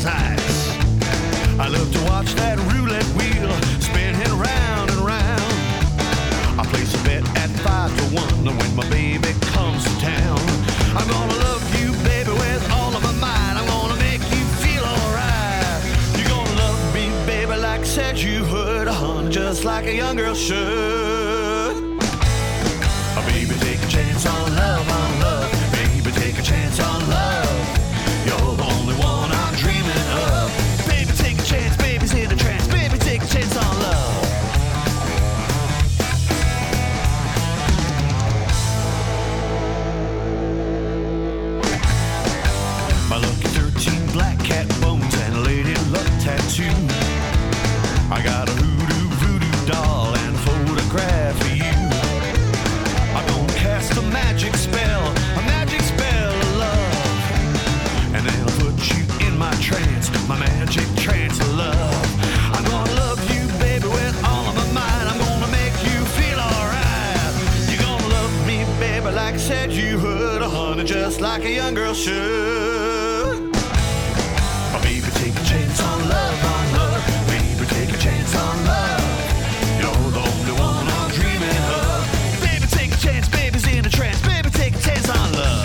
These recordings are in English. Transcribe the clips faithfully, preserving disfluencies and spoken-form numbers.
sights. I love to watch that roulette wheel spinning round and round. I place a bet at five to one when my baby comes to town. I'm gonna love you, baby, with all of my might. I'm gonna make you feel alright. You're gonna love me, baby, like I said you would, honey, just like a young girl should. Oh, baby, take a chance on love, on love. Baby, take a chance on love. You're the only one I'm dreaming of. Baby, take a chance, baby's in a trance. Baby, take a chance on love. My lucky thirteen black cat bones and a lady luck tattoo. I got a hoodoo voodoo doll and a photograph of you. I'm gonna cast a magic spell, a magic spell of love, and then I'll put you in my trance, my magic trance of love. I'm gonna love you, baby, with all of my might. I'm gonna make you feel alright. You're gonna love me, baby, like I said you would, honey, just like a young girl should. Oh, baby, take a chance on love, on love. Baby, take a chance on love. You're the only one I'm dreaming of. Baby, take a chance, baby's in a trance. Baby, take a chance on love.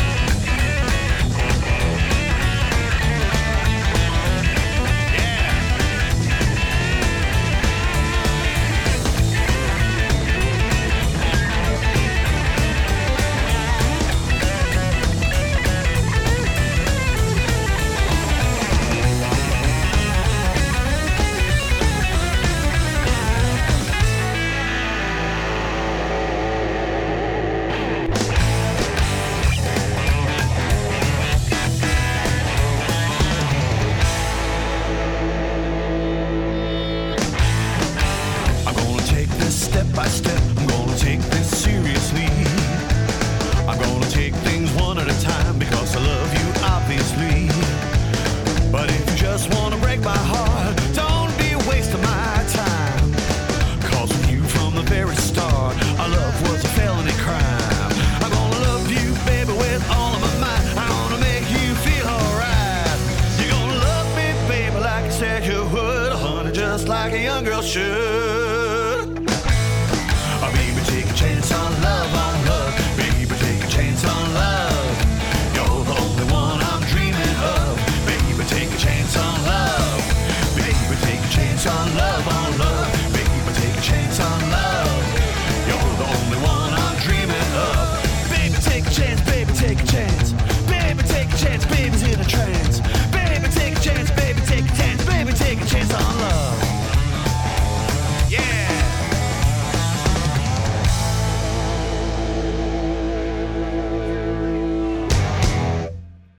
Step by step, I'm gonna take this seriously. I'm gonna take things one at a time because I love you, obviously. But if you just wanna break my heart, don't be wasting my time. Cause with you from the very start, our love was a felony crime. I'm gonna love you, baby, with all of my might. I'm gonna make you feel alright. You're gonna love me, baby, like I said you would, honey, just like a young girl should.